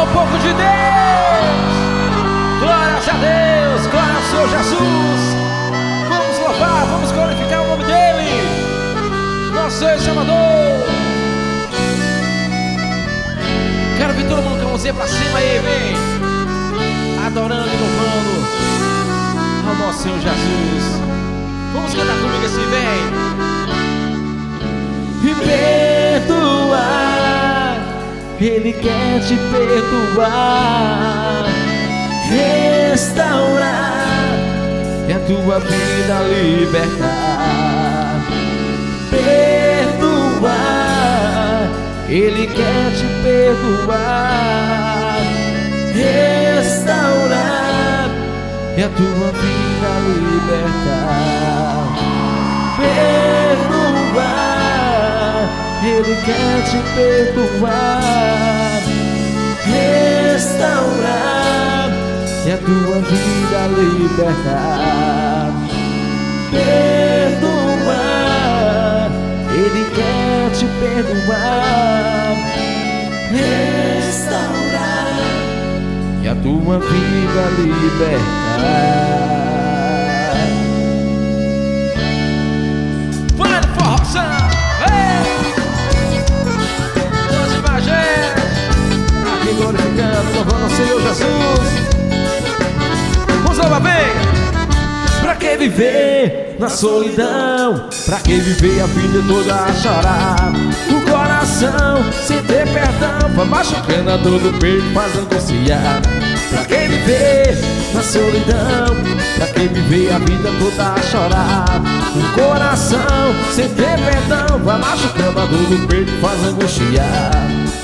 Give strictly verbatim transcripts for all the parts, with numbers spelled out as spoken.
povo de Deus. Glórias a Deus, glória ao Senhor Jesus. Vamos louvar, vamos glorificar o nome dele, nosso Senhor e Salvador. Quero ver todo mundo com a mãozinha pra cima aí, vem, adorando e louvando ao nosso Senhor Jesus. Vamos cantar comigo assim, vem. E perdoar, Ele quer te perdoar, restaurar e a tua vida libertar. Perdoar, Ele quer te perdoar, restaurar e a tua vida libertar. Perdoar, Ele quer te perdoar, restaurar e a tua vida libertar. Perdoar, Ele quer te perdoar, restaurar e a tua vida libertar. Vai no forrozão, ei! Duas imagens aqui glorificando, louvando ao Senhor Jesus. Vamos lá, bem! Pra que viver na solidão? Pra que viver a vida toda a chorar? O coração sem ter perdão vai machucando a dor do peito, faz angustiar. Pra que viver na solidão? Pra que viver a vida toda a chorar? O coração sem ter perdão vai machucando a dor do peito, faz angustiar.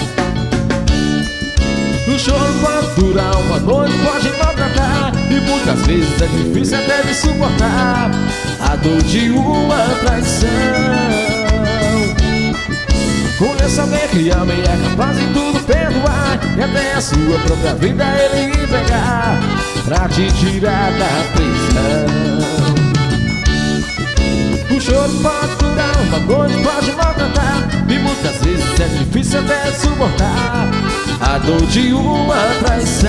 O choro pode durar uma noite, pode maltratar, e muitas vezes é difícil até de suportar a dor de uma traição. Conheço alguém que ama e é capaz de tudo perdoar, e até a sua própria vida ele entregar pra te tirar da prisão. O choro pode durar uma noite, pode maltratar, e muitas vezes é difícil até de suportar a dor de uma traição.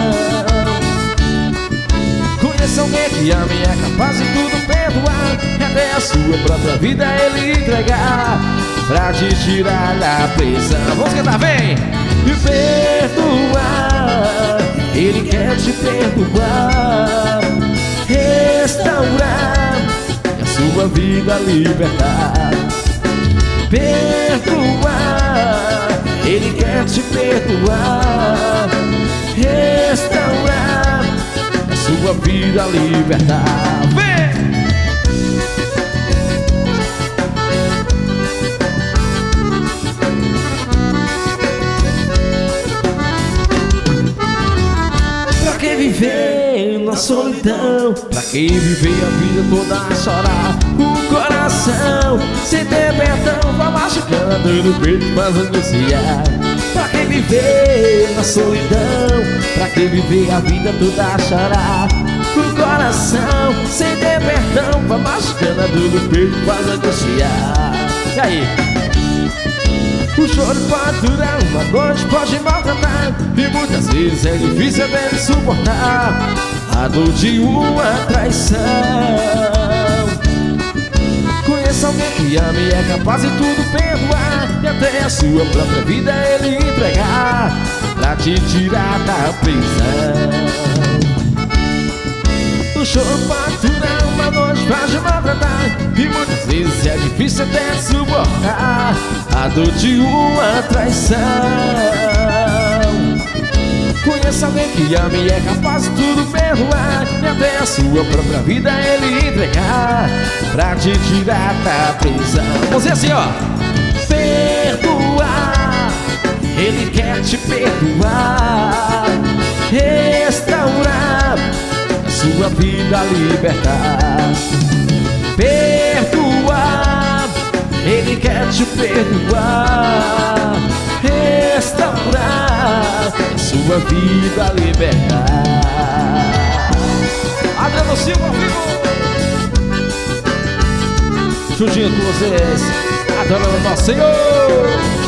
Conheço alguém que ama e é capaz de tudo perdoar, e até a sua própria vida ele entregar pra te tirar da prisão. Vamos cantar, vem! E perdoar, Ele quer te perdoar, restaurar e a sua vida libertar. Perdoar, Ele quer te perdoar, restaurar a sua vida libertar. Vem! Pra que viver na solidão? Pra que viver a vida toda a chorar? O coração sem ter perdão vai machucando no peito, faz angustiar. Pra que viver na solidão? Pra que viver a vida toda a chorar? O coração sem ter perdão vai machucando a dor do peito, faz angustiar. E aí? O choro pode durar uma noite, pode maltratar, e muitas vezes é difícil até de suportar a dor de uma traição. Conheço alguém que ama e é capaz de tudo perdoar, e até a sua própria vida ele entregar pra te tirar da prisão. O choro pode durar uma noite, pode maltratar, e muitas vezes é difícil até suportar a dor de uma traição. Conheço alguém que ama e é capaz de tudo perdoar, e até a sua própria vida ele entregar pra te tirar da prisão. Vamos dizer assim, ó. Perdoar, Ele quer te perdoar, restaurar a sua vida libertar. Perdoar, Ele quer te perdoar, restaurar a sua vida libertar. Adriano Silva ao vivo, juntinho com vocês, adorando o nosso Senhor.